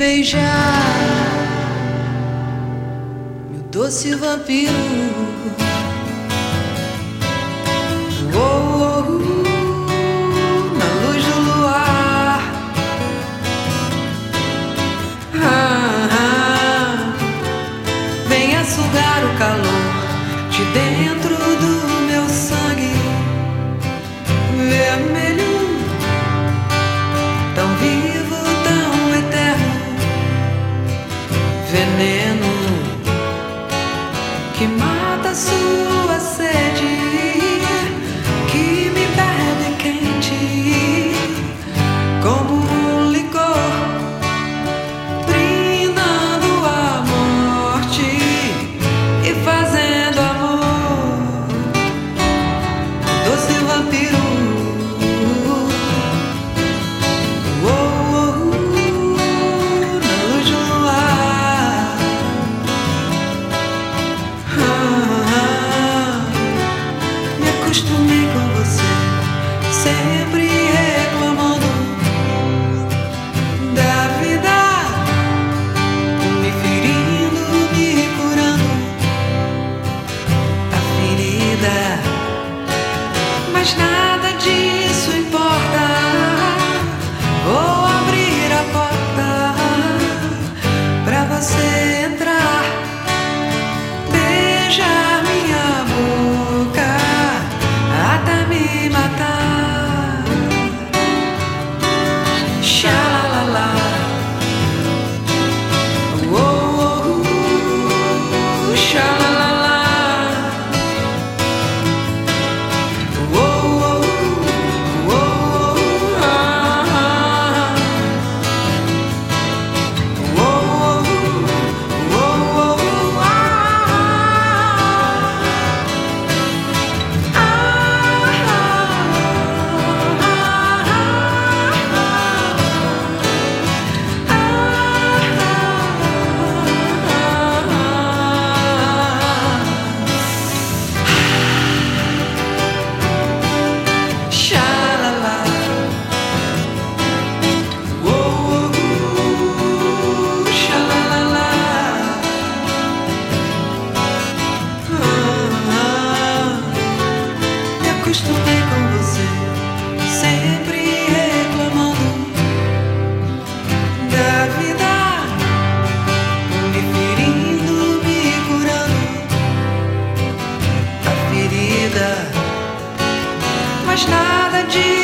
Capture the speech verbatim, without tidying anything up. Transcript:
beijar, meu doce vampiro. Oh, oh, oh, na luz do luar. Ah, ah, venha sugar o calor de dentro do meu sangue vermelho, tão vivo, tão eterno, veneno que mata sua sede, que me bebe quente como um licor, brindando a morte e fazendo amor, doce vampiro. Acostumei com você, sempre reclamando da vida, me ferindo, me curando a ferida, mas nada disso importa. Vou abrir a porta pra você entrar, beijar minha boca até me matar. Xalala, oh, oh, oh, xalala, oh, oh, oh, oh, ah, oh, oh, oh, oh, ah. Acostumei com você, sempre reclamando da vida, me ferindo, me curando a ferida, mas nada de